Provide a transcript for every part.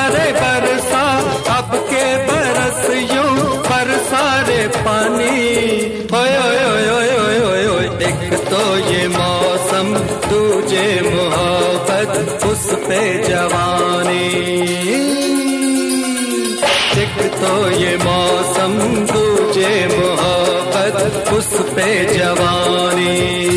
रे बरसा, अब के बरस यूं बरसा रे पानी। ओए ओए ओए ओए ओए ओए, एक तो ये मौसम, तुझे मोहब्बत, उस पे जवानी। एक तो ये मौसम, तुझे मोहब्बत, उस पे जवानी।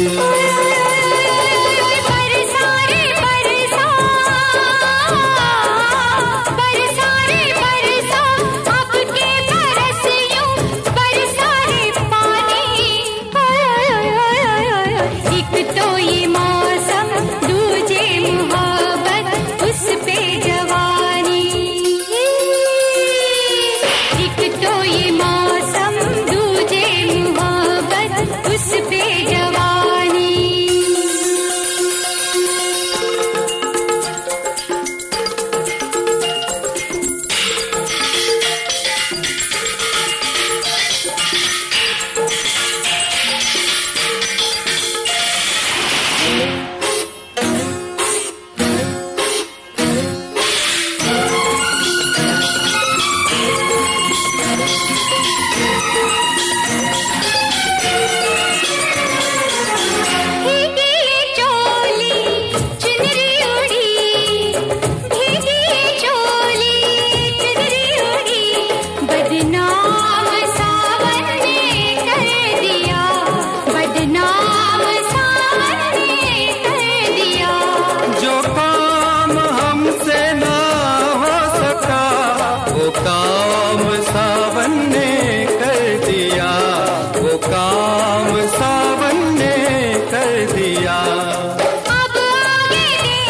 काम सावन ने कर दिया, वो काम सावन ने कर दिया। अब आगे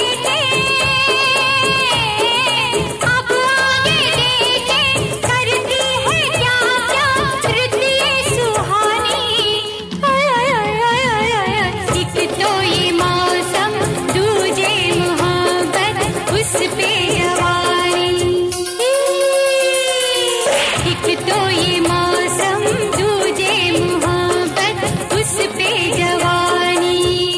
देखे करती है क्या क्या कृति सुहानी। एक तो ये मौसम, दूजे मोहब्बत, उस पे एक तो ये मौसम, दूजे मोहब्बत, उस पे जवानी।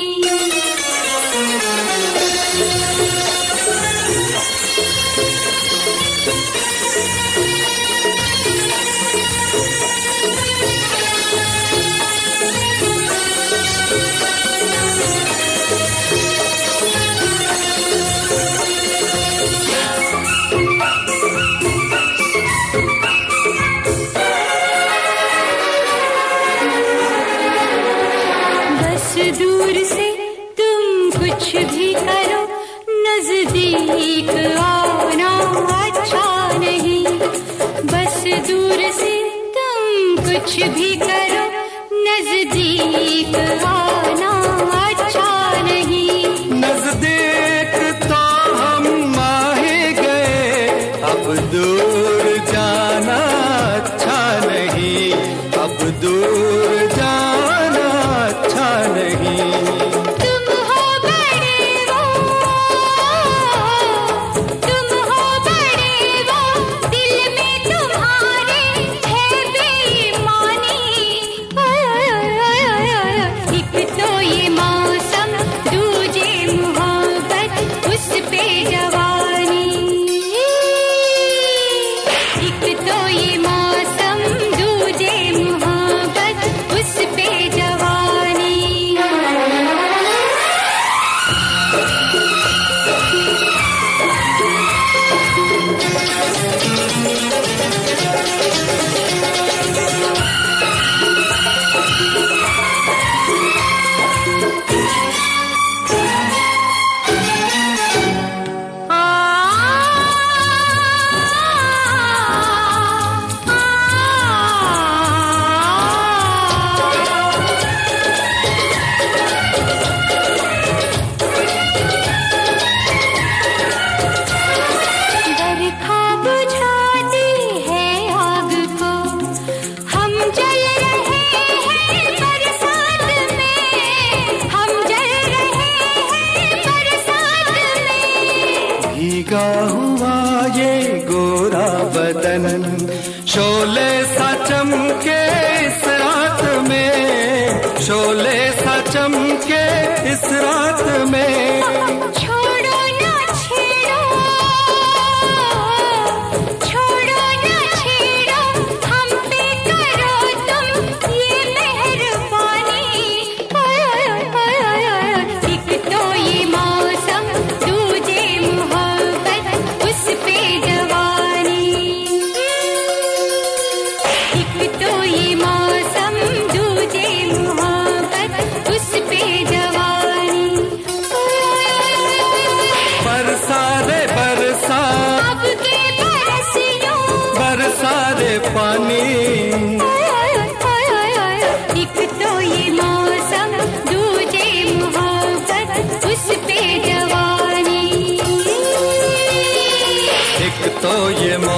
दूर से तुम कुछ भी करो, नजदीक आना अच्छा नहीं। बस दूर से तुम कुछ भी करो, नजदीक आना अच्छा नहीं। नजदीक तो हम आ ही गए, अब दूर जाना अच्छा नहीं, अब दूर जाना अच्छा नहीं। तुम हो बड़े वो, दिल में तुम्हारे है बेईमानी। एक तो ये मौसम, दूजे मोहब्बत, उस पे जवानी। एक तो ये मौसम, दूजे मोहब्बत, उस पे जवानी। भीगा हुआ ये गोरा बदन, शोले सा चमके इस रात में, शोले सा चमके इस रात में। छोड़ो ना छेड़ो, तो ये